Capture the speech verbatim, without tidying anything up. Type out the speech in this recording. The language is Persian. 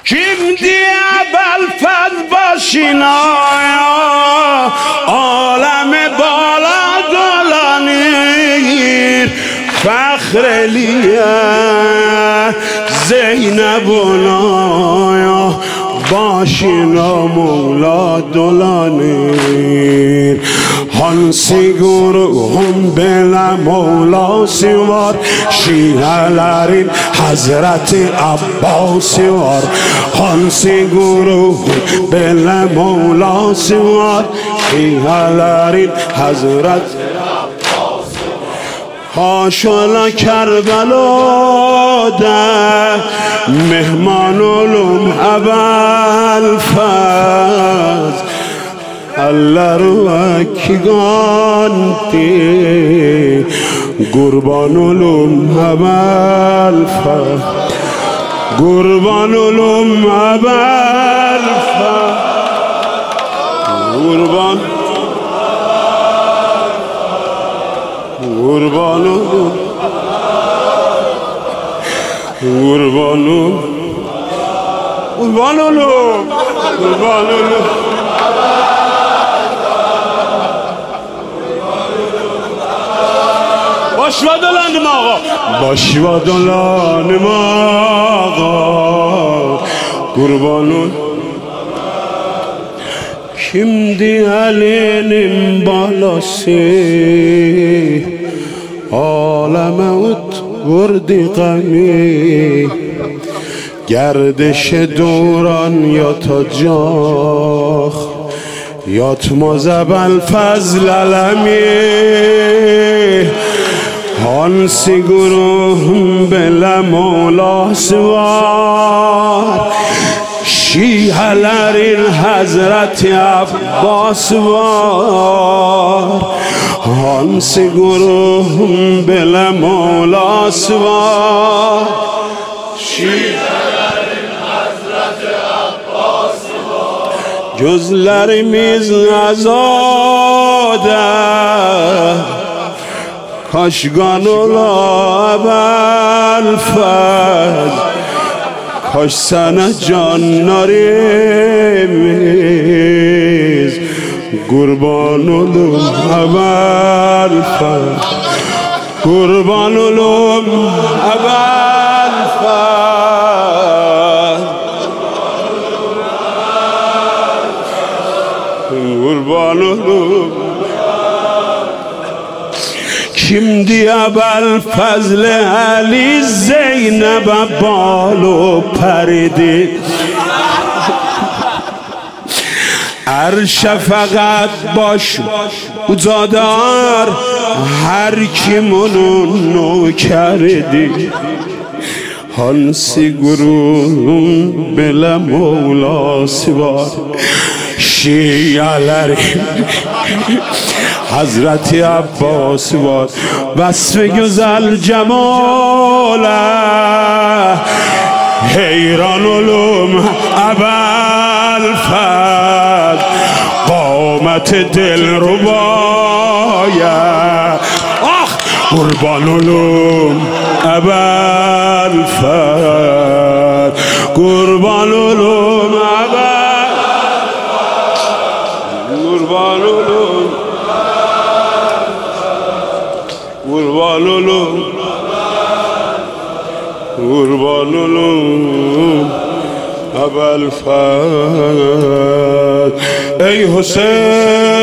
kimdi ابوالفضل باشین آیا عالم بالا دلانیر فخر لیه زینب نایا باشینا مولا دلانیر hansi guruhum bela Mola var Şialerin Hazreti Abbas var hansi guruhum bela Mola var Şialerin Hazreti Abbas haşala Kerbela'da mehman olum ابوالفضل Allah ruaki ganti Kurban olum ابوالفضل Kurban olum ابوالفضل Kurban Kurban olum Kurban olum Kurban olum Kurban olum Baş va dolanım ağa Baş va dolanım ağa Kurban ol Şimdi elinin balası Aleme ut vurdu gami Gerdişe duran yatacak Yatmaz ابوالفضل alemi hansi guruhum bela Molas var Şialerin Hazreti Abbas var hansi guruhum bela Molas var Şialerin Hazreti Abbas var gözlerimiz azade Kaşgan ola ابوالفضل Kaş sana canlarımız Kurban olum ابوالفضل Kurban olum ابوالفضل Kurban olum Şimdi ابوالفضل Ali Zeynep'e balu perdi Erşe fakat baş ucadar Her kim onun nökerdi Hansi guruhum bela Mevlası var Şialerin Hazreti Abbas var Vasf güzel cemale Heyran olum ابوالفضل قامت دلربایه آخ قربان olum ابوالفضل قربان olum ابوالفضل قربان olum Kurban olum Kurban olum ابوالفضل Ey Hüseyin